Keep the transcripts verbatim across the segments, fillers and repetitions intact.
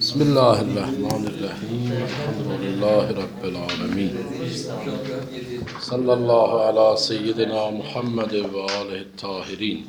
بسم الله الرحمن الرحیم الحمد لله رب العالمین صلی الله علی سیدنا محمد و آله الطاهرین.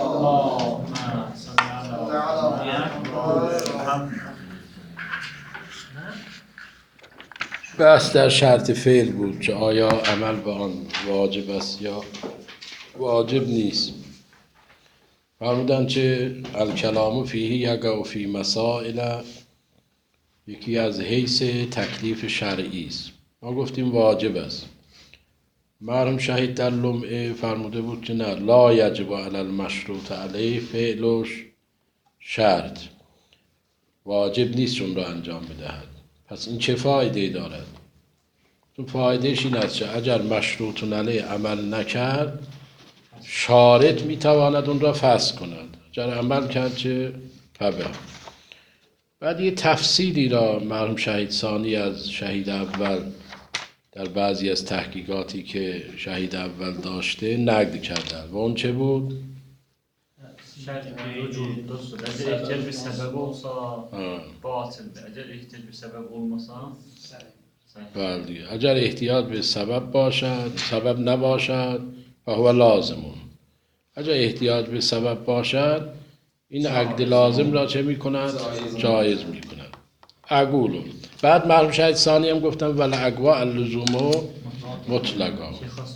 بحث در شرط فعل بود که آیا عمل به آن واجب است یا واجب نیست. فرمودند که الکلام فیه یقع فی مسائل، یکی از حیث تکلیف شرعی است. ما گفتیم واجب است. مرحوم شهید در لمعه فرموده بود که نه، لا یجب علی المشروط علیه فعلش شرط، واجب نیست اون را انجام بدهد. پس این چه فایده دارد؟ تو فایدهش این است که اگر مشروط علیه عمل نکرد، شارط میتواند اون را فسخ کند. اگر عمل کرد چه فبه. بعد یه تفصیلی را مرحوم شهید ثانی از شهید اول در بعضی از تحقیقاتی که شهید اول داشته نقد کردن و اون چه بود؟ شرط وجود دوست اگر احتیاج به سبب olsa باطل، اگر احتیاج به سبب olmasa بله دیگه. اگر احتیاج به سبب باشد، سبب نباشد فهو لازمون. اگر احتیاج به سبب باشد، این عقد لازم را چه می کند؟ جایز می کند. اقولو. بعد مرحوم شهید ثانی هم گفتم ولی اقوا اللزوم مطلقا.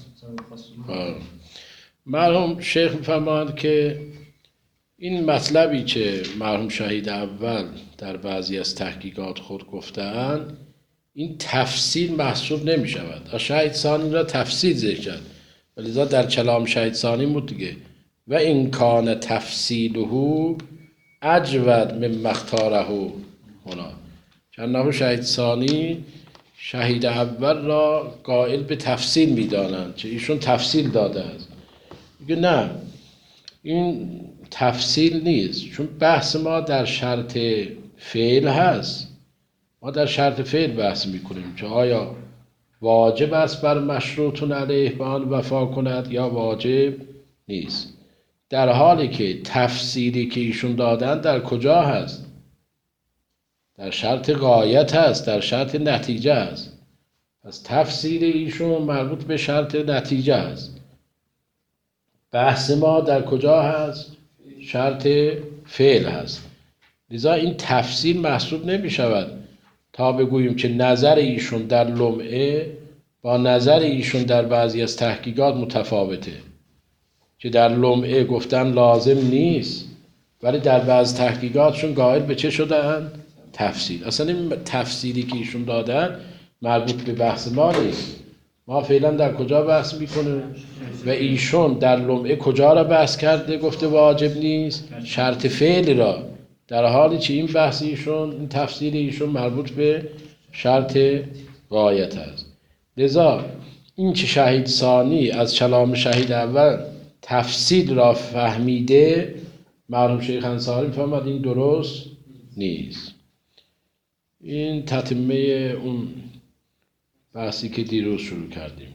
مرحوم شیخ می‌فرمایند که این مطلبی که مرحوم شهید اول در بعضی از تحقیقات خود گفتند، این تفصیل محسوب نمی شود. شهید ثانی را تفصیل ذکر کرد، ولذا در کلام شهید ثانی بود دیگه و این کان تفصیله اجود من مختاره هنا. چنانه شهید ثانی شهید اول را قائل به تفصیل می دانند که ایشون تفصیل داده است. میگه نه، این تفصیل نیست، چون بحث ما در شرط فعل هست. ما در شرط فعل بحث میکنیم که آیا واجب است بر مشروط علیه به آن وفا کند یا واجب نیست. در حالی که تفصیلی که ایشون دادن در کجا هست؟ در شرط غایت هست، در شرط نتیجه هست. پس تفصیل ایشون مربوط به شرط نتیجه هست. بحث ما در کجا هست؟ شرط فعل هست. لذا این تفصیل محسوب نمی شود تا بگوییم که نظر ایشون در لمعه با نظر ایشون در بعضی از تحقیقات متفاوته، که در لمعه گفتن لازم نیست ولی در بعض تحقیقاتشون قائل به چه شدن؟ تفصیل. اصلا این تفصیلی که ایشون دادن مربوط به بحث ما نیست. ما فعلا در کجا بحث میکنه؟ و ایشون در لمعه کجا را بحث کرده گفته واجب نیست؟ شرط فعل را، در حالی که این بحث ایشون، این تفصیل ایشون مربوط به شرط غایت است. لذا این که شهید ثانی از کلام شهید اول تفصیل را فهمیده، مرحوم شیخ انصاری فهمد این درست نیست. این تتمه اون بحثی که دیروز شروع کردیم.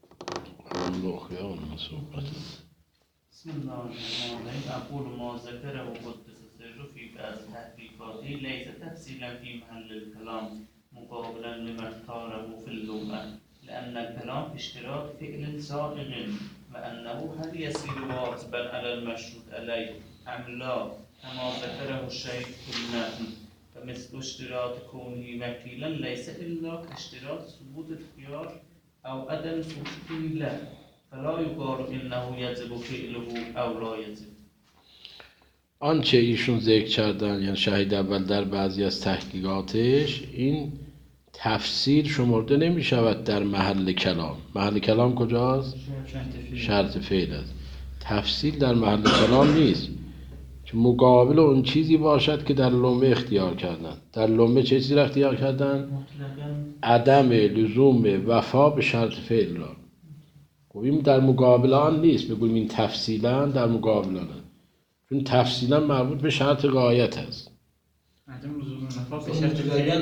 بسم الله الرحمن الرحیم. اقول ما ذکره و قدس سره فی بعض تحقیقاتی لیس تفصیلا فی محل الكلام مقابلا لما اختاره فی اللغة لأن الكلام اشتراك فعل سائغ وأنه هل يصير واجبا على المشروط عليه أم لا كما ذكره الشيخ في المتن فمثل اشتراط كونه وكيلا ليس إلا كاشتراط ثبوت الخيار أو عدم ثبوته له فلا يقال إنه يجب فعله أو لا يجب. آنچه ایشون ذکر کردن، یعنی شهید اول در بعضی از تحقیقاتش، این تفسیر شمرده نمی شود در محل کلام. محل کلام کجاست؟ شرط فعل است. تفسیر در محل کلام نیست که مقابل اون چیزی باشد که در لمعه اختیار کردن. در لمعه چه چیزی را اختیار کردن؟ عدم لزوم وفا به شرط فعل را. خب این در مقابل آن نیست بگوییم این تفصیلا در مقابل آن، چون تفصیلا مربوط به شرط غایت است. عدم لزوم وفا به شرط فعل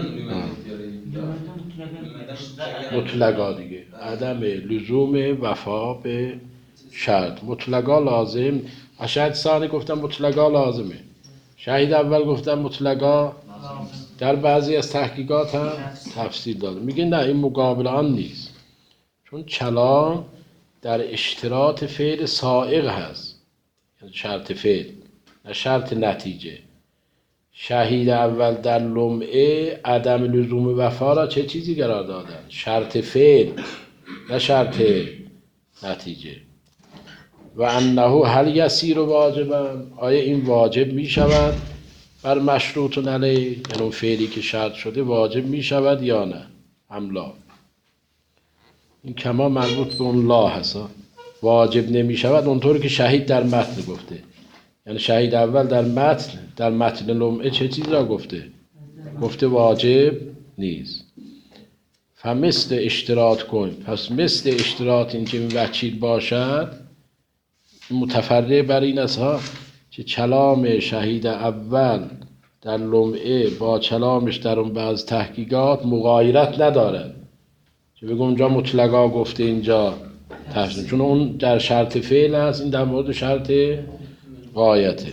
مطلقا دیگه، عدم لزوم وفا به شرط. مطلقا لازم. شهید ثانی گفتن مطلقا لازمه، شهید اول گفتن مطلقا در بعضی از تحقیقات هم تفسیر داده، میگه نه این مقابل آن نیست، چون کلام در اشتراط فعل سائغ هست، یعنی شرط فعل نه شرط نتیجه. شهید اول در لمعه عدم لزوم وفا را چه چیزی قرار دادن؟ شرط فعل نه شرط نتیجه. و انه هل یسیر واجبا، آیا این واجب می شود بر مشروط علیه، یعنی اون فعلی که شرط شده واجب می شود یا نه؟ هم لا. این کما مربوط به اون لا هست، واجب نمی شود اونطور که شهید در متن گفته. یعنی شهید اول در متن در متن لمعه چه چیز را گفته؟ گفته واجب نیست. فمثل اشتراط کن، پس مثل اشتراط این که وکیل باشد متفرع بر این است ها که کلام شهید اول در لمعه با کلامش در اون بعض تحقیقات مغایرت ندارد، که بگم اونجا مطلقا گفته اینجا تفسیر، چون اون در شرط فعل است، این در مورد شرط غایته.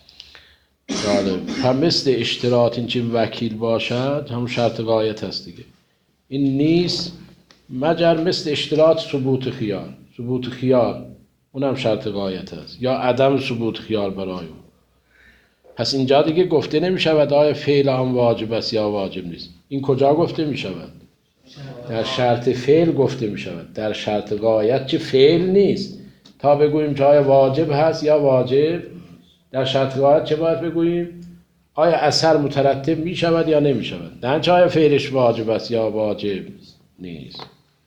هم مثل اشتراط این که وکیل باشد همون شرط غایت هست دیگه. این نیست مگر مثل اشتراط ثبوت خیال، ثبوت خیال اونم شرط غایت است، یا عدم ثبوت خیال برای اون. پس اینجا دیگه گفته نمی شود آیا فعل آن واجب است یا واجب نیست. این کجا گفته می شود؟ در شرط فعل گفته می شود. در شرط غایت چه فعل نیست تا بگوییم که آیا واجب هست یا واجب. در شرط غایت چه باید بگوییم؟ آیا اثر مترتب می شود یا نمی شود، نه چه آیا فعلش واجب است یا واجب نیست.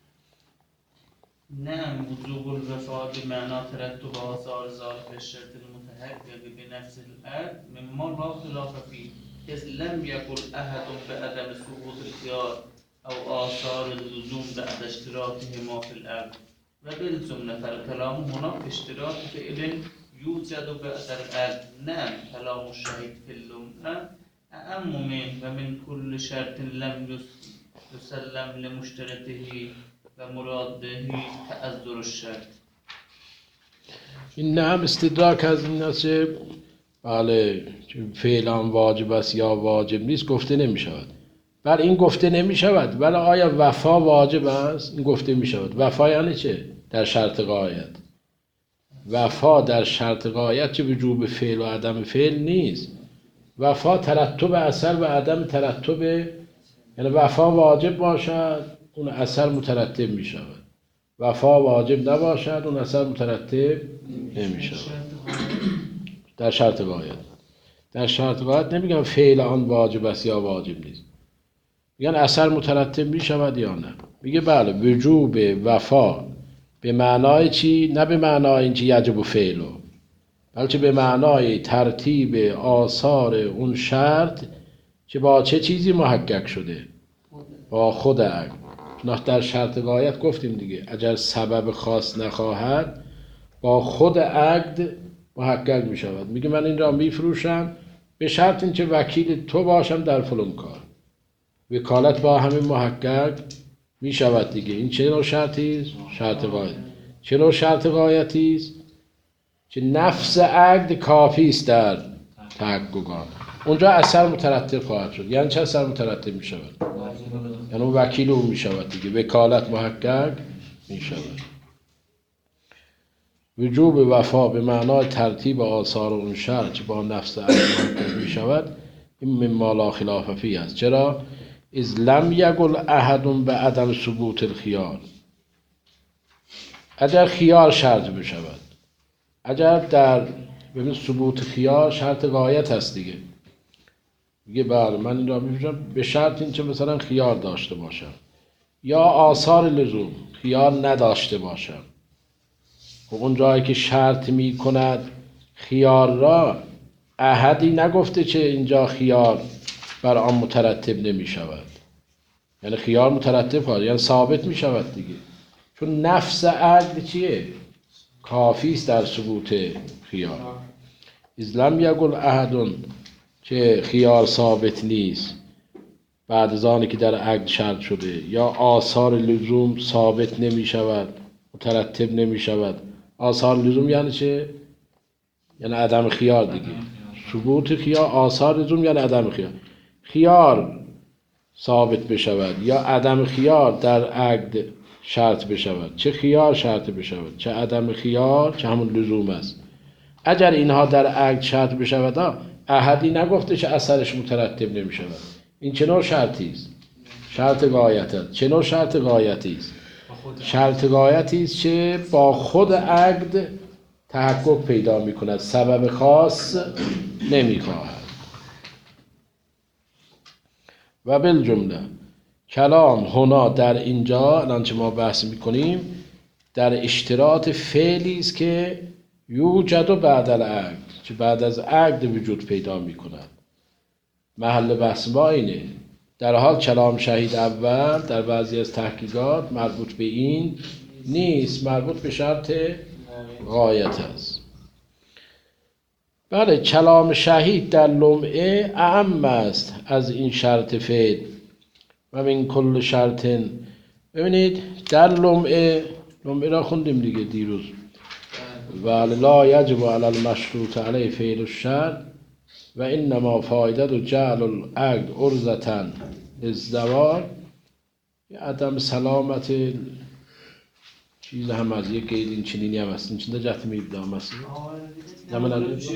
نعم وجوب الوفاء بمعنى ترتب آثار ذلك الشرط المتحقق بنفس العقد مما لا خلاف فيه، إذ لم يقل أحد بعدم ثبوت الخيار أو آثار اللزوم بعد اشتراطهما في العقد، وبالجملة فالكلام هنا في اشتراط فعل يوجد بعد العقد. نعم كلام الشهيد في اللمعة أعم منه ومن كل شرط لم يسلم لمشترطه و مراد بهی تعذر الشرط. این نعم استدراک از این است که بله فعلا واجب است یا واجب نیست گفته نمی شود. بر این گفته نمی شود، ولی آیا وفا واجب است؟ این گفته می شود. وفا یعنی چه؟ در شرط غایت. وفا در شرط غایت چه وجوب فعل و عدم فعل نیست. وفا ترتب اثر و عدم ترتب، یعنی وفا واجب باشد اون اثر مترتب می شود، وفا واجب نباشد اون اثر مترتب نمی شود. در شرط غایت. در شرط غایت نمیگم فعل آن واجب است یا واجب نیست، میگن اثر مترتب می شود یا نه. میگه بله وجوب وفا به معنای چی؟ نه به معنای اینکه یجب فعله، بلکه به معنای ترتیب آثار اون شرط که با چه چیزی محقق شده؟ با خود عقد. در شرط غایت گفتیم دیگه اگر سبب خاص نخواهد با خود عقد محقق می شود. میگه من این را می فروشم به شرط این که وکیل تو باشم در فلان کار، وکالت با همین محقق می شود دیگه. این چه نوع شرطی است؟ شرط غایت. چه نوع شرط غایتی است؟ که نفس عقد کافی است در تحقق آن. اونجا اثر مترتب خواهد شد. یعنی چه اثر مترتب می شود؟ یعنی اون وکیل اون می شود دیگه، وکالت محقق می شود. وجوب وفا به معنای ترتیب آثار اون شرط که با نفس عقد محقق می شود این مما لا خلاف فیه است. چرا؟ اذ لم یقل احد به عدم ثبوت الخیار. اگر خیار شرط بشود، اگر در ببین ثبوت خیار شرط غایت هست دیگه، میگه بله من این را میفروشم به شرط این که مثلا خیار داشته باشم یا آثار لزوم خیار نداشته باشم. و اون جایی که شرط میکند خیار را احدی نگفته که اینجا خیار بر آن مترتب نمی شود، یعنی خیار مترتب خواهد، یعنی ثابت می شود دیگه، چون نفس عقد چیه؟ کافی است در ثبوت خیار. اذ لم یقل احد که خیار ثابت نیست بعد از آنی که در عقد شرط شده، یا آثار لزوم ثابت نمی شود مترتب نمی شود. آثار لزوم یعنی چه؟ یعنی عدم خیار دیگه. ثبوت خیار، آثار لزوم یعنی عدم خیار. خیار ثابت بشود یا عدم خیار در عقد شرط بشود، چه خیار شرط بشود چه عدم خیار، چه همون لزوم است. اگر اینها در عقد شرط بشود، احدی نگفته که اثرش مترتب نمی شود. این چه نوع شرطی است؟ شرط غایت است. چه نوع شرط غایتی است؟ شرط غایتی است که با خود عقد تحقق پیدا می کند، سبب خاص نمی خواهد. و بالجمله کلام هنا در اینجا الان که ما بحث می کنیم در اشتراط فعلی است که یوجد و بعد العقد، که بعد از عقد وجود پیدا می کند. محل بحث ما اینه. در حال کلام شهید اول در بعضی از تحقیقات مربوط به این نیست، مربوط به شرط غایت است. بله، کلام شهید در لمعه اعم است از این شرط فعل و من کل شرط. ببینید در لمعه، لمعه را خوندیم دیگه دیروز، و لا یجب علی المشروط علیه فعل الشرط و انما فایده جعل العقد عرضة للزوال. عدم سلامت چیز هم از یک قید این چنینی هم هست. این چنده جهت میبدام هست بعد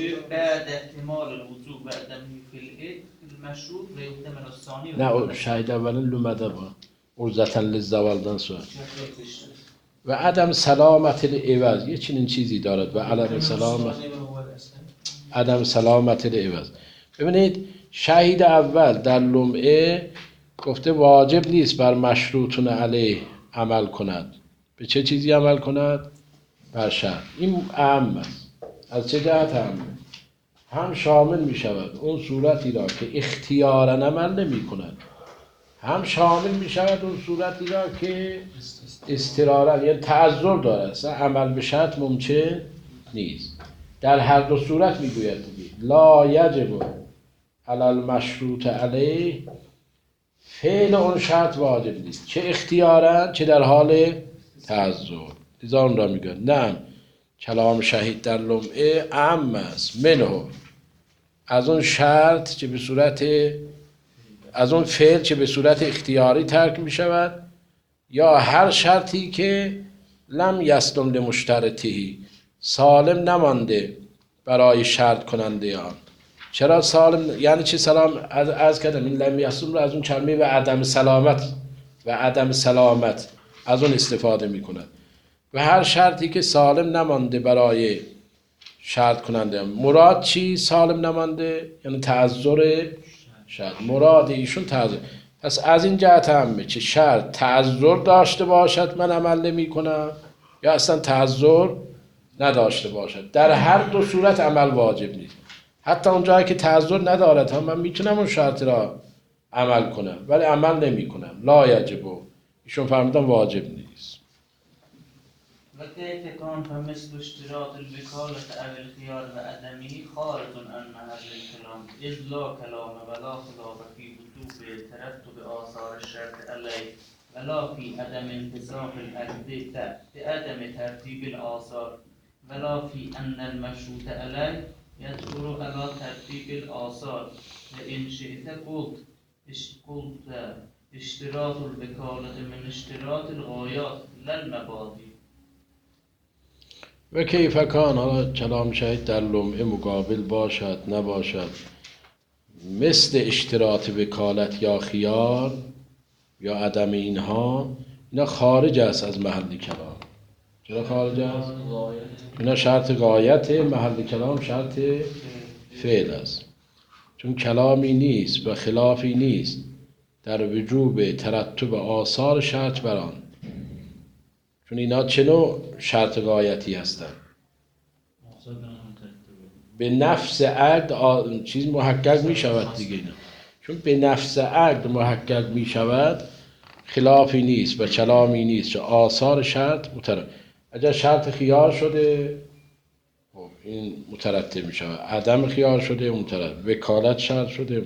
احتمال الوضوع و عدم فعل المشروط و احتمال الثانی نه شاید اولا لومده با عرضة للزوال دان سوال و عدم سلامت العوض یه چنین چیزی دارد و عدم سلامت عدم سلامت العوض. ببینید شهید اول در لمعه گفته واجب نیست بر مشروطون علیه عمل کند. به چه چیزی عمل کند؟ بر شرط. این اهم است. از چه جهت اهم؟ هم شامل می شود اون صورتی را که اختیارا عمل نمی کند، هم شامل می شود اون صورتی را که استرارا یعنی تعذر دارد، اصلا عمل به شرط ممکن نیست. در هر دو صورت می گوید دیگه لا یجب علی المشروط علیه، فعل اون شرط واجب نیست، چه اختیارا چه در حال تعذر. لذا اون را میگن نه کلام شهید در لمعه اعم است منه، از اون شرط که به صورت از اون فعل که به صورت اختیاری ترک می شود یا هر شرطی که لم یسلم لمشترطه سالم نمانده برای شرط کننده آن. چرا سالم؟ یعنی چی سلام؟ از از کردم این لم یسلم رو از اون کلمه و عدم سلامت و عدم سلامت از اون استفاده می کند. و هر شرطی که سالم نمانده برای شرط کننده. مراد چی سالم نمانده؟ یعنی تعذر شرط. مراد ایشون تعذر. پس از این جهت همه چه شرط تعذر داشته باشد من عمل نمی کنم یا اصلا تعذر نداشته باشد، در هر دو صورت عمل واجب نیست. حتی اون جایی که تعذر ندارد هم من میتونم اون شرط را عمل کنم ولی عمل نمی کنم. لا یجب، ایشون فرمودن واجب نیست. و کیف کان فمثل اشتراط الوکالة او الخیار و عدمی خارج عن محل الكلام اذ لا کلام ولا خلاف فی وجوب ترتب آثار الشرط علیه ولا فی عدم انتصاف العقد بعدم ترتیب الآثار ولا فی ان المشروط علیه يجبر على ترتیب الآثار لئن شئت قلت قلت اشتراط الوکالة من اشتراط الغایات للمبادی. و کیف کان، حالا کلام شهید در لمعه مقابل باشد نباشد، مثل اشتراط وکالت یا خیار یا عدم اینها، اینا خارج است از محل کلام. چرا خارج است؟ اینا شرط غایت، محل کلام شرط فعل است. چون کلامی نیست و خلافی نیست در وجوب ترتب آثار شرط بر آن. چون اینا چه نوع شرط غایتی هستند؟ به نفس عقد چیز محقق می شود دیگه اینا. چون به نفس عقد محقق می شود خلافی نیست و کلامی نیست که آثار شرط مترتب. اگر شرط خیار شده این مترتب می شود، عدم خیار شده مترتب، وکالت شرط شده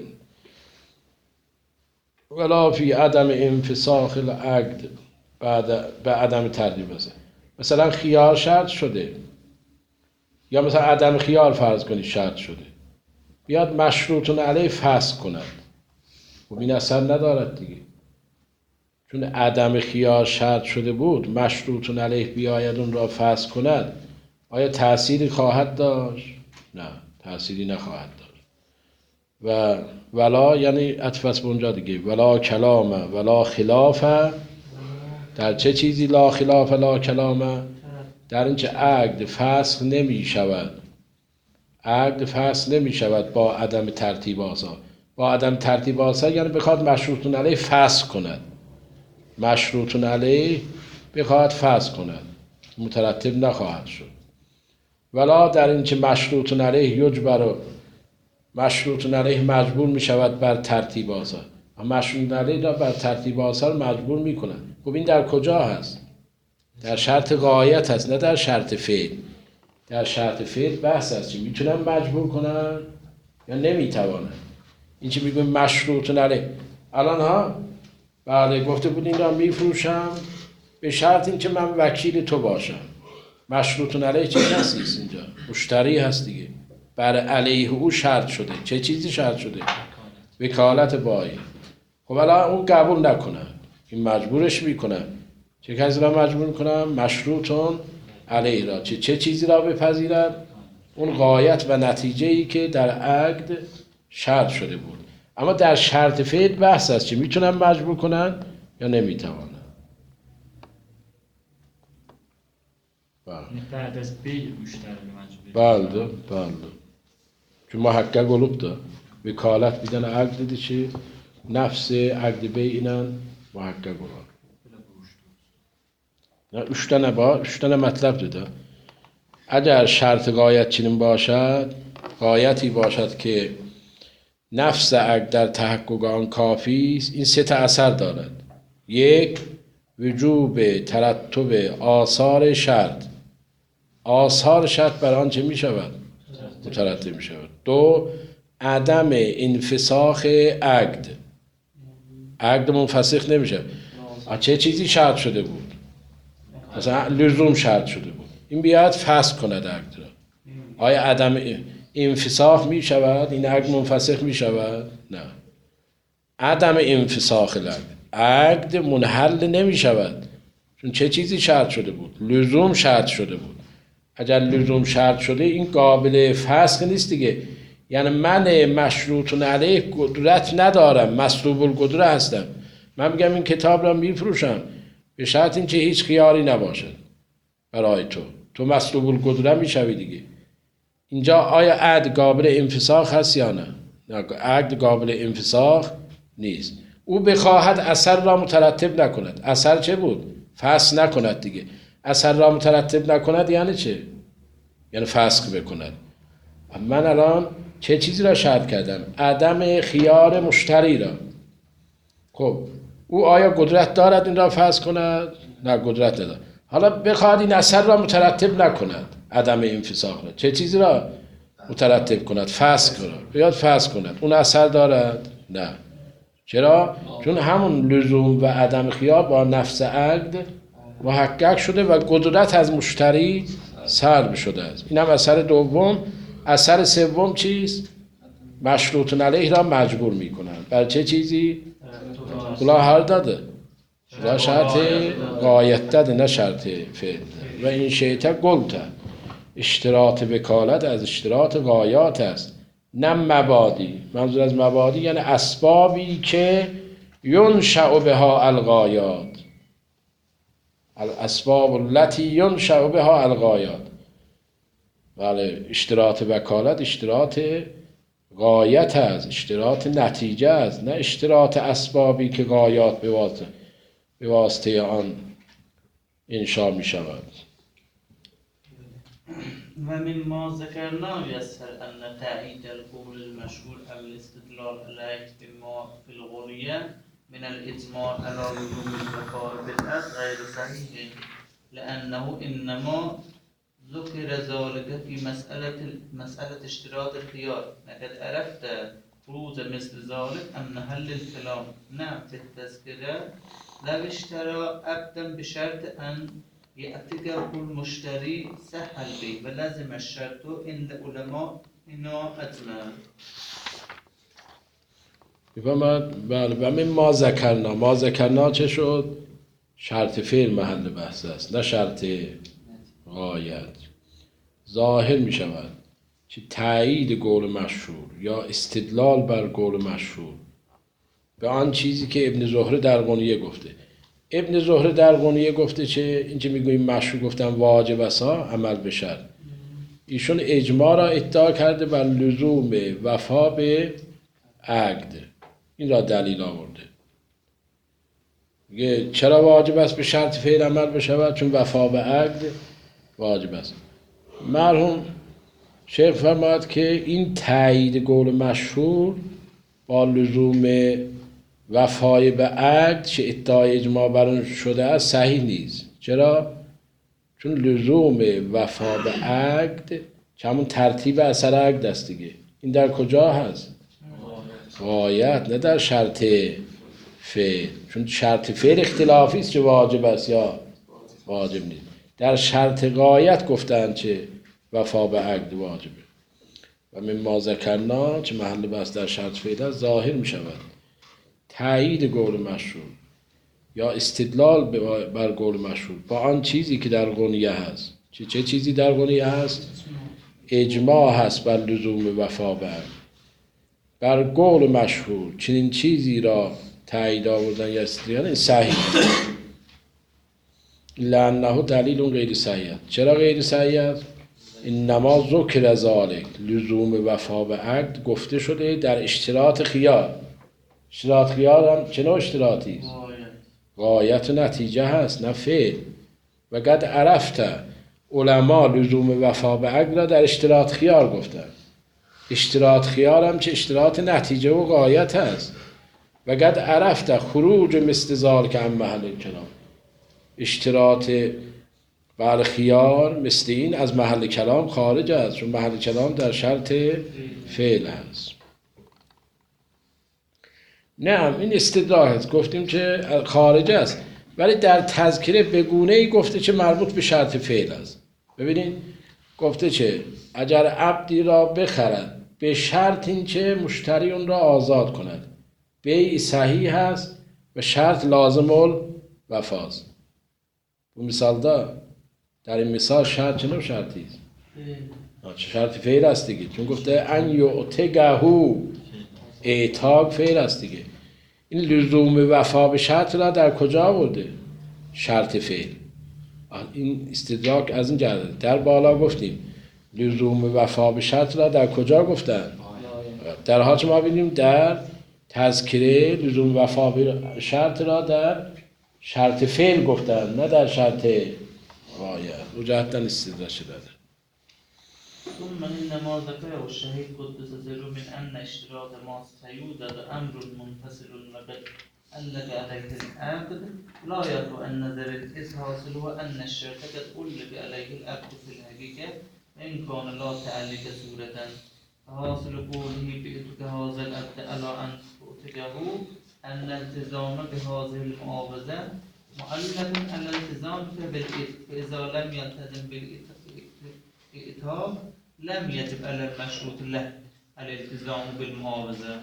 ولا فی عدم انفساخ العقد بعد به عدم تردید است. مثلا خیار شرط شده یا مثلا عدم خیار فرض کنید شرط شده، بیاد مشروطون علیه فسخ کند، خب این اثر ندارد دیگه، چون عدم خیار شرط شده بود مشروط علیه بیاید اون را فسخ کند، آیا تأثیری خواهد داشت؟ نه، تأثیری نخواهد داشت. و ولا یعنی عطف به اونجا دیگه، ولا کلام ولا خلاف، در چه چیزی لا خلاف لا کلام؟ در اینکه عقد فسخ نمی شود، عقد فسخ نمی شود با عدم ترتیب آثار. با عدم ترتیب آثار یعنی بخواد مشروط علیه فسخ کند، مشروط علیه بخواد فسخ کند، مترتب نخواهد شد. ولا در اینکه مشروط علیه یجبر، مشروط علیه مجبور می شود بر ترتیب آثار، مشروط علیه را بر ترتیب آثار مجبور می کند. خب این در کجا هست؟ در شرط غایت هست، نه در شرط فعل. در شرط فعل بحث هست که میتونن مجبور کنن یا نمیتوانن. این چه میگویم مشروط علیه، الان ها بله گفته بود این را میفروشم به شرط این که من وکیل تو باشم. مشروط علیه چه کسی است اینجا؟ مشتری هست دیگه، بر علیه او شرط شده. چه چیزی شرط شده؟ وکالت بایی. خب الان اون قبول نکنه، این مجبورش میکنه. چه کسی را مجبور میکنم؟ مشروطون علیه را. چه چه چیزی را بپذیرد؟ اون غایت و نتیجه ای که در عقد شرط شده بود. اما در شرط فعل بحث است که میتونن مجبور کنن یا نمیتوانن. بعد از بیع مشتری مجبور. بله بله، چون محقق olup da vekalet bir tane عقد dedi ki nefsi عقد beyiyle muhakkak olan. نه üç tane var, üç tane مطلب dedi. اگر شرط غایت چنین باشد، غایتی باشد که نفس عقد در تحقق آن کافی است، این سه تا اثر دارد. یک، وجوب ترتب آثار شرط، آثار شرط بر آن چه می شود؟ مترتب می شود. دو، عدم انفساخ عقد، عقد منفسخ نمی شود. چه چیزی شرط شده بود؟ مثلا لزوم شرط شده بود، این بیاد فسخ کند عقد را. آیا عدم انفساخ می شود؟ این عقد منفسخ می شود؟ نه. عدم انفساخ عقد، عقد منحل نمی شود، چون چه چیزی شرط شده بود؟ لزوم شرط شده بود. اگر لزوم شرط شده این قابل فسخ نیست دیگه. یعنی من مشروط علیه قدرت ندارم، مسلوب القدره هستم. من میگم این کتاب را میفروشم به شرط اینکه هیچ خیاری نباشد برای تو، تو مسلوب القدره میشوی دیگه. اینجا آیا عقد قابل انفساخ هست یا نه؟ نه، عقد قابل انفساخ نیست. او بخواهد اثر را مترتب نکند. اثر چه بود؟ فسخ نکند دیگه. اثر را مترتب نکند یعنی چه؟ یعنی فسخ بکند. من الان چه چیزی را شرط کردم؟ عدم خیار مشتری را. خب او آیا قدرت دارد این را فسخ کند؟ نه، قدرت ندارد. حالا بخواد این اثر را مترتب نکند، عدم انفساخ را، چه چیزی را مترتب کند؟ فسخ کند. بیاد فسخ کند، اون اثر دارد؟ نه. چرا؟ چون همون لزوم و عدم خیار با نفس عقد محقق شده و قدرت از مشتری سلب شده است. این هم اثر دوم. اثر سوم چیست؟ مشروط علیه را مجبور می کنند. بر چه چیزی؟ خلا هر داده، خلا شرط غایت داده، نه شرط فعل. و این شیطه گلته، اشتراط وکالت از اشتراط غایات است، نه مبادی. منظور از مبادی یعنی اسبابی که ینشأ بها الغایات، الاسباب التي ینشأ بها الغایات. بله، اشتراط وکالت اشتراط غایت است، اشتراط نتیجه است، نه اشتراط اسبابی که غایات به واسطه به واسطه آن انشا می شود. و من ما ذکرنا یسهل ان تأیید القول المشهور او الاستدلال علیه بما فی الغنیه من الاجماع على لزوم الوفاء بالعقد غیر صحیح، لانه انما ذكر ذلك في مسألة مسألة اشتراط الخيار. لقد عرفت فروض مثل ذلك أم محل الكلام؟ نعم، في التذكرة لو اشترى عبدا بشرط أن يأتيه المشتري سهل به ولازم الشرط عند علماء إنه أجمع. میفهمد؟ بله. و من ما ذکرنا، ما ذکرنا چه شد؟ شرط فعل محل بحث است، نه شرط غایت. ظاهر می شود که تایید قول مشهور یا استدلال بر قول مشهور به آن چیزی که ابن زهره در غنیه گفته. ابن زهره در غنیه گفته چه؟ این که میگوییم مشهور گفتن واجب است عمل به شرط. ایشون اجماع را ادعا کرده بر لزوم وفا به عقد. این را دلیل آورده. میگه چرا واجب است به شرط فعل عمل بشود؟ چون وفا به عقد واجب است. مرحوم شیخ فرماد که این تایید قول مشهور با لزوم وفای به عقد که ادعای اجماع بر آن شده است صحیح نیست. چرا؟ چون لزوم وفا به عقد که همون ترتیب اثر عقد است دیگه. این در کجا هست؟ غایت، نه در شرط فعل. چون شرط فعل اختلافی است که واجب است یا واجب نیست. در شرط غایت گفتن چه وفا به عقد واجبه. و من ما ذکرنا چه محل بحث در شرط فعل است ظاهر می شود تایید قول مشهور یا استدلال بر قول مشهور با آن چیزی که در غنیه هست. چه چه چیزی در غنیه هست؟ اجماع هست بر لزوم وفا به عقد. بر قول مشهور چنین چیزی را تایید آوردن یا استدلال این صحیح، لانه دلیل غیر صحیح. چرا غیر صحیح؟ انما ذکر ذلک، لزوم وفا به عقد گفته شده در اشتراط خیار. اشتراط خیار هم چه نوع اشتراطی است؟ غایت و نتیجه هست، نه فعل. و قد عرفت علما لزوم وفا به عقد را در اشتراط خیار گفتن. اشتراط خیار هم چه اشتراط نتیجه و غایت هست. و قد عرفت خروج مثل ذلک عن محل کلام. اشتراط بر خیار مثل این از محل کلام خارج است، چون محل کلام در شرط فعل هست. نه این استدلال هست، گفتیم که خارج است، ولی در تذکره به گونه ای گفته که مربوط به شرط فعل است. ببینید گفته که اگر عبدی را بخرد به شرط این که مشتری اون را آزاد کند، بیع صحیح هست و شرط لازم الوفاست. اون مثال دا در این مثال شرط چه نوع شرطی است؟ شرط فعل است دیگه، چون گفته ان یعتقه، اعتاق فعل است دیگه. این لزوم وفا به شرط را در کجا آورده؟ شرط فعل. این استدراک از این جهت. در بالا گفتیم لزوم وفا به شرط را در کجا گفتن؟ در حال ما ببینیم در تذکره لزوم وفا به شرط را در شرط فعل گفتن، نه در شرط غایت. او جهت استدراک شده. ثم إنما ذكره الشهيد قدس سره من أن اشتراط ما سيوجد أمر منفصل وقد ألق عليه العقد لا يرجو أن ذلك إذ حاصل وأن الشرط قد ألق عليه العقد في الحقيقة إن كان لا تعلق صورة فحاصل قوله بإتك هذا العقد على أن تؤتكه أن الالتزام بهذه المعاوضة معلق على الالتزام بالإتك فإذا لم يلتزم بالإتك لم يجب على المشروط له الالتزام بالمعاوضة.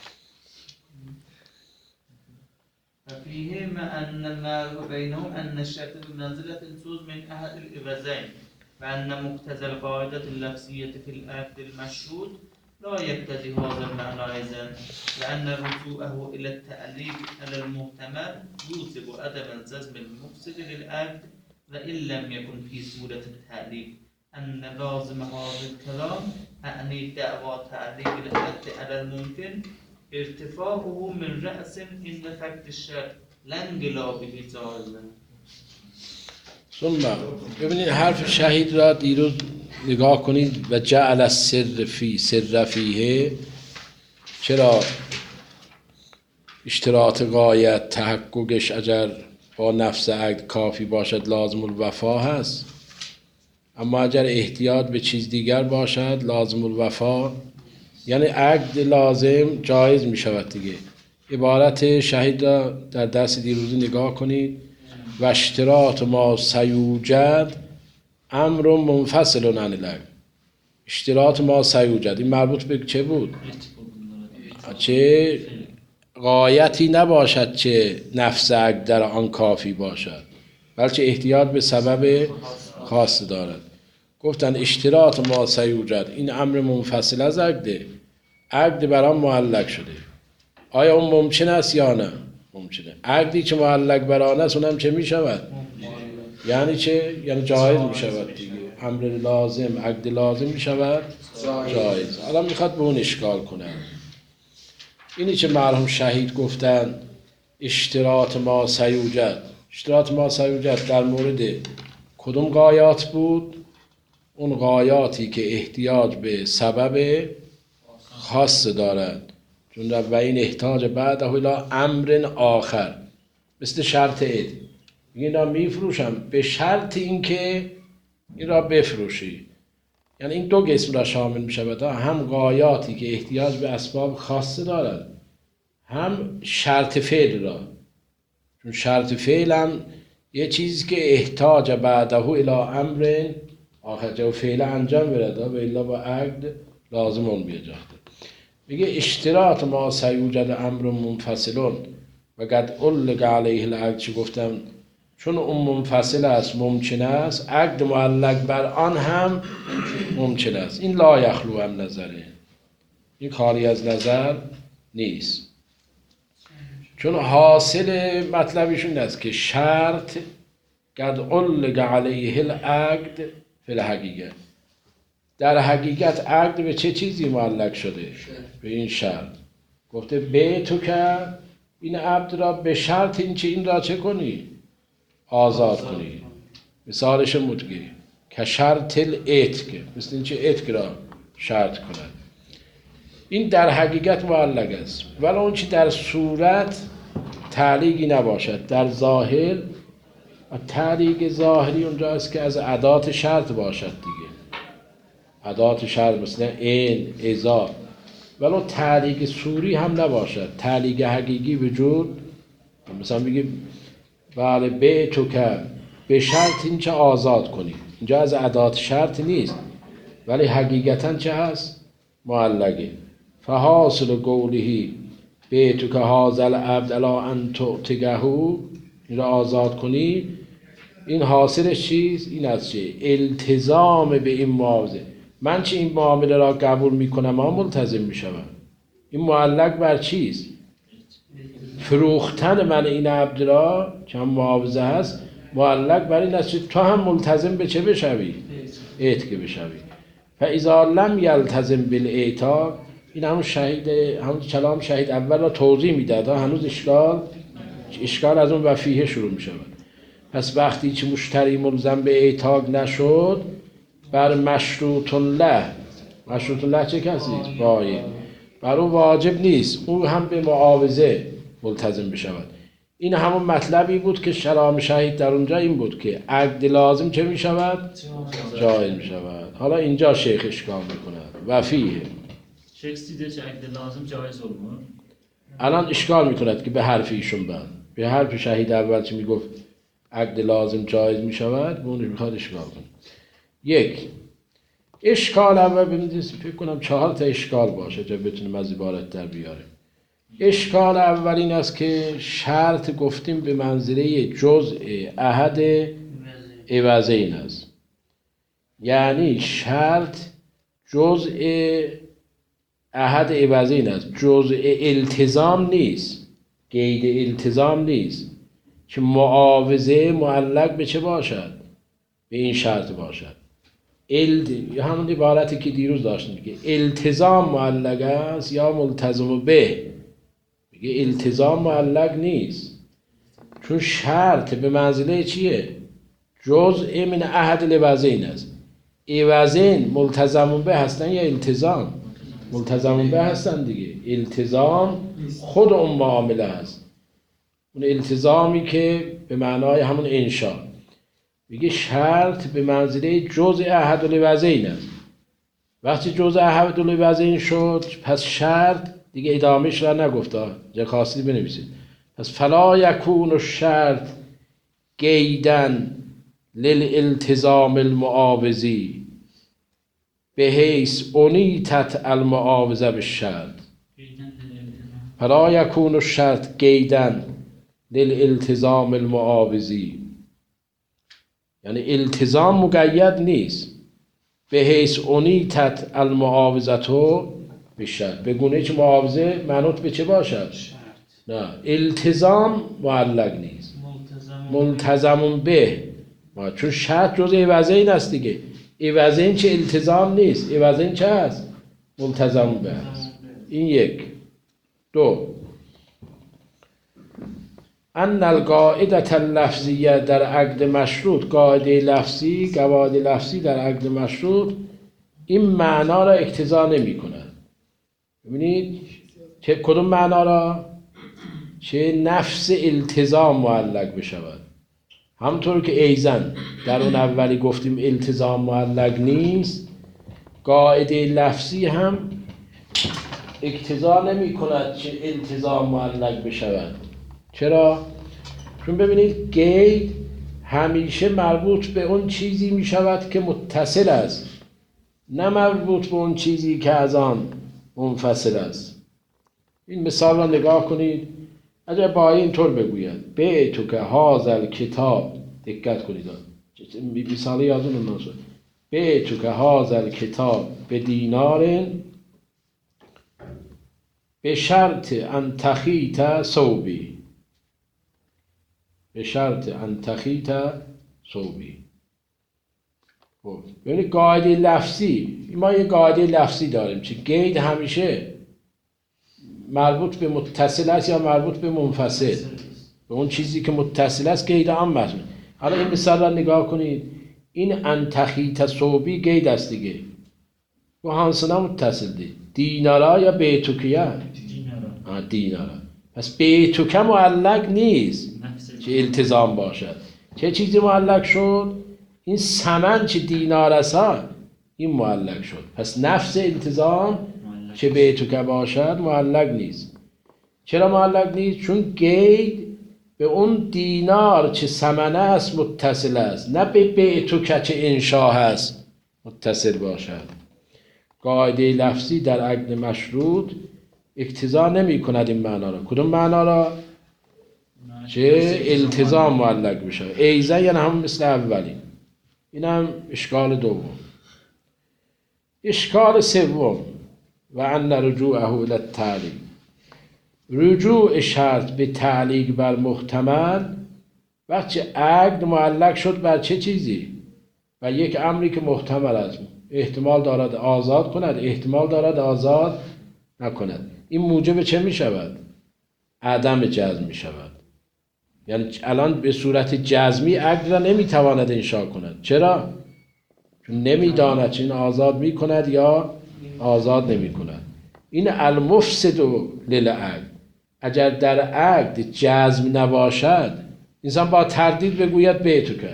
ففيه ما أن ما بينهم أن الشرط بمنزلة سوز من أحد الإبرزين، وأن مقتضى القاعدة اللفظية في العقد المشروط لا يقتضي هذا المعنى أيضا، لأن رجوعه إلى التعليق على المحتمل يوجب عدم الجزم المفسد للعقد وإن لم يكن في صورة التعليق. أن لازم هذا الكلام أعني دعوى تعليق العقد على الممكن ارتفاعه من رأس عند فقد الشرط لا انقلابه جائزا. ثم ببینید حرف شهید را دیروز نگاه کنید و جعل السر فی سر فیه. چرا اشتراط غایت تحققش اگر با نفس عقد کافی باشد لازم الوفا هست، اما اگر احتیاط به چیز دیگر باشد لازم الوفا، یعنی عقد لازم جایز می شود دیگه. عبارت شهید را در درس دیروزی نگاه کنید. و اشتراط ما سیوجد امر منفصل عن العقد. اشتراط ما سیوجد این مربوط به چه بود؟ چه غایتی نباشد که نفس عقد در آن کافی باشد، بلکه احتیاج به سبب خاص دارد. گفتن اشتراط ما سیوجد، این امر منفصل از عقده، عقد بر آن معلق شده. آیا اون ممکن است یا نه؟ ممکنه. عقدی که معلق بر آن است اونم چه می شود؟ یعنی چه؟ یعنی جایز می شود دیگه. امر لازم، عقد لازم می شود جایز. الان میخواد به اون اشکال کنه. اینی که مرحوم شهید گفتن اشتراط ما سیوجد، اشتراط ما سیوجد در مورد کدوم غایات بود؟ اون غایاتی که احتیاج به سبب خاص دارد، چون و این احتاج بعد الی امر آخر، مثل شرط عید. این را میفروشم به شرط اینکه این را بفروشی. یعنی این دو قسم را شامل می شود، هم غایاتی که احتیاج به اسباب خاص دارد، هم شرط فعل را. چون شرط فعل هم یه چیزی که احتاج بعده الی امر آخر، و فعل انجام برده و الا با عقد لازم اون بیجاده. میگه اشتراط ما سیوجد امر منفصلون و قد علق علیه العقد، چی گفتم؟ چون اون منفصل است ممکن است عقد معلق بر آن هم ممکن است. این لا یخلو هم نظره، این کاری از نظر نیست. چون حاصل مطلبشون است که شرط قد علق علیه العقد فی الحقیقت، در حقیقت عقد به چه چیزی معلق شده؟ به این شرط. گفته به تو که این عبد را به شرط این چه این را چه کنی؟ آزاد کنی. مثالش مدگی که شرط الاتق، مثل این چه اتق را شرط کند. این در حقیقت معلق است، ولی اون چی در صورت تعلیقی نباشد. در ظاهر تعلیق ظاهری اونجا است که از ادات شرط باشد دیگه، ادات شرط مثل این ازا، ولی تعلیق صوری هم نباشد. تعلیق حقیقی وجود، مثلا بگیم بله به تو که به شرط این چه آزاد کنی، اینجا از ادات شرط نیست ولی حقیقتا چه هست؟ معلقه. فحاصل قولهی به تو که هازل عبد الا ان تعتقهو، این را آزاد کنی، این حاصلش چیست؟ این از چه؟ التزام به این معاوضه. من چه این معامله را قبول میکنم ما ملتزم میشم. این معلق بر چیست؟ فروختن من این عبد را که هم معاوضه هست، معلق بر این است تو هم ملتزم به چه بشوی؟ اعتق بشوی. فاذا لم یلتزم بالاعتاق، این همون شهید، همون کلام شهید اول را توضیح میداد، هنوز اشکال اشکال از اون وفیه شروع می شود. پس وقتی که مشتری ملزم به اعتاق نشد، بر مشروط له، مشروط له چه کسی؟ بایع. بر او واجب نیست او هم به معاوضه ملتزم بشود. این همون مطلبی بود که کلام شهید در اونجا این بود که عقد لازم چه می شود؟ جایز می شود. حالا اینجا شیخ اشکال می کند وفیه. شیخ دیده چه عقد لازم جایز olmuyor. الان اشکال می کند که به حرف ایشون بعد به حرف شهید اول چی می گفت عقد لازم جایز می شود، به اونش میخواد اشکال کنه. یک اشکال اول ببینید، فکر کنم چهار تا اشکال باشه تا بتونیم از عبارت در بیاره. اشکال اول این است که شرط گفتیم به منزله جزء احد عوضین است، یعنی شرط جزء احد عوضین است، جزء التزام نیست، قید التزام نیست که معاوضه معلق به چه باشد؟ به این شرط باشد. الت... همون عبارتی که دیروز داشتیم که التزام معلق است یا ملتزم به، میگه التزام معلق نیست، چون شرط به منزله چیه؟ جزء من احد العوضین است. عوضین ملتزم به هستن یا التزام؟ ملتزم به هستن دیگه. التزام خود اون معامله است، اون التزامی که به معنای همون انشاء. میگه شرط به منزله جزء احد العوضین است. وقتی جزء احد العوضین شد پس شرط دیگه ادامهش را نگفته، جا خاصی بنویسید. پس فلا یکون الشرط قیدن للالتزام المعاوضی به حیث انیتت المعاوضه بالشرط. فلا یکون الشرط قیدا للالتزام المعاوضی، یعنی التزام مقید نیست به حیث اونیتت المعاوضتو به شرط، به گونه که معاوضه منوط به چه باشد؟ نه، التزام معلق نیست، ملتزم به، چون شرط جز عوضین است دیگه. عوضین چه التزام نیست، عوضین چه هست؟ ملتزم به هست. این یک. دو، ان القاعده اللفظیه در عقد مشروط، قاعده لفظی، قواعد لفظی در عقد مشروط این معنا را اقتضا نمی کند. ببینید چه کدوم معنا را؟ چه نفس التزام معلق بشود. همطور که ایزن در اون اولی گفتیم التزام معلق نیست، قاعده لفظی هم اقتضا نمی کند چه التزام معلق بشود. چرا؟ چون ببینید قید همیشه مربوط به اون چیزی می شود که متصل است، نه مربوط به اون چیزی که از آن منفصل است. این مثال را نگاه کنید. اگر با اینطور بگوید به تو که هازل کتاب، دقت کنید مثال یادون نازد، به تو که هازل کتاب به دینار به شرط ان تخیط ثوبی، به شرط ان تخیط ثوبی. ببینید قاعده لفظی، ما یه قاعده لفظی داریم که قید همیشه مربوط به متصل است یا مربوط به منفصل. به اون چیزی که متصل است قید عام مضمون. حالا این مثال را نگاه کنید. این ان تخیط ثوبی قید است دیگه، و هانسنا متصل دی. دینارا یا بیتوکیه؟ دینارا. دینارا. پس بیتوکه معلق نیست که التزام باشد. چه چیزی معلق شد؟ این ثمن چه دینار است این معلق شد. پس نفس التزام چه بیتوکه باشد معلق نیست. چرا معلق نیست؟ چون قید به اون دینار چه ثمنه است متصل است، نه به بیتوکه چه انشاء است متصل باشد. قاعده لفظی در عقد مشروط اقتضا نمی کند این معنا را. کدوم معنا را؟ چه التزام معلق بشه. ایزه یعنی هم مثل اولی. این هم اشکال دوم. اشکال سوم، و ان رجوعه الی التعلیق، رجوع شرط به تعلیق بر محتمل وقتی عقد معلق شد بر چه چیزی؟ و یک امری که محتمل است، احتمال دارد آزاد کند، احتمال دارد آزاد نکند. این موجب چه می شود؟ عدم جزم می شود. یعنی الان به صورت جزمی عقد را نمی تواند انشاء کند. چرا؟ چون نمی داند چون آزاد می کند یا آزاد نمی کند. این المفسد للعقد. اگر در عقد جزم نباشد انسان با تردید بگوید بیتوکه،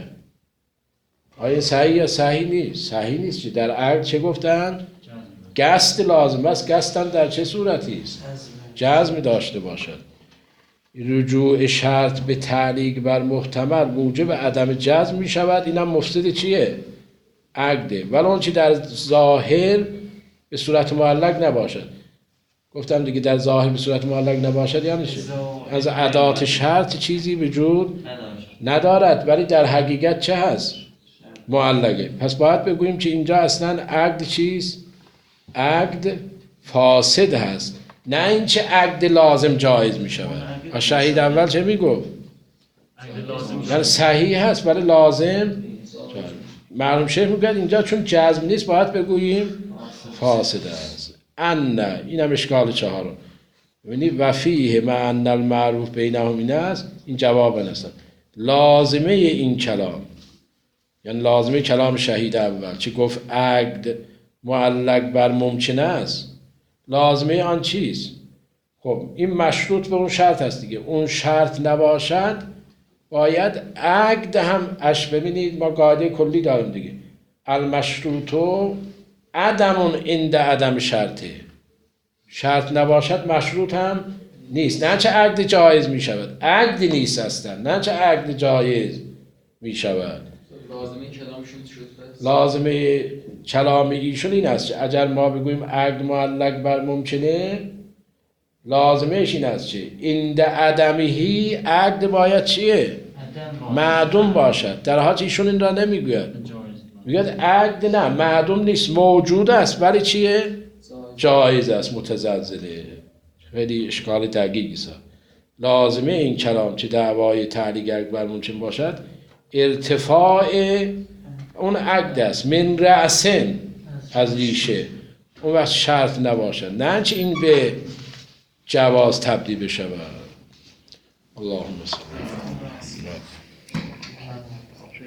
آیا صحیح یا صحیح نیست؟ صحیح نیست. چه در عقد چه گفتن؟ قصد لازم است. قصدم در چه صورتی است؟ جزم داشته باشد. رجوع شرط به تعلیق بر محتمل موجب عدم جزم می شود. اینم مفسد چیه؟ عقده. ولی اون چی در ظاهر به صورت معلق نباشد. گفتم دیگه در ظاهر به صورت معلق نباشد یعنی چی؟ از ادات شرط چیزی وجود ندارد ولی در حقیقت چه هست؟ معلقه. پس باید بگوییم که اینجا اصلا عقد چیست؟ عقد فاسد هست، نه این چه عقد لازم جایز می شود. شهید اول چه می گفت؟ یعنی صحیح هست ولی لازم معلوم شیخ می گفت اینجا چون جزم نیست باید بگوییم فاسد است. ان این هم اشکال چهارم. ببینید وفیه مع ان المعروف بینهم این است، این جواب است. لازمه این کلام یعنی لازمه کلام شهید اول چه گفت عقد معلق بر ممکن است، لازمه آن چیست؟ خب این مشروط به اون شرط هست دیگه. اون شرط نباشد باید عقد هم اش. ببینید ما قاعده کلی داریم دیگه، المشروطو عدمون عند عدم شرطه. شرط نباشد مشروط هم نیست. نه چه عقد جایز می شود، عقد نیست اصلا، نه چه عقد جایز می شود. لازمه کلامشون شد. لازمه کلام ایشون این است اگر ما بگوییم عقد معلق بر ممکنه لازمش این است چی؟ این عدمهی عقد باید چیه؟ عدم معدوم باشد. در حالی ایشون این را نمیگوید، جایز میگوید عقد نه معدوم نیست، موجود است ولی چیه؟ جایز است، متزلزله. خیلی اشکال دقیقی است. لازمه این کلام که دعوای تعلیق عقد بر منچین باشد ارتفاع اون عقد است، من رأسن، از ریشه، اون وقت شرط نباشد، نه چه این به جواز تبدیل بشود. اللهم صل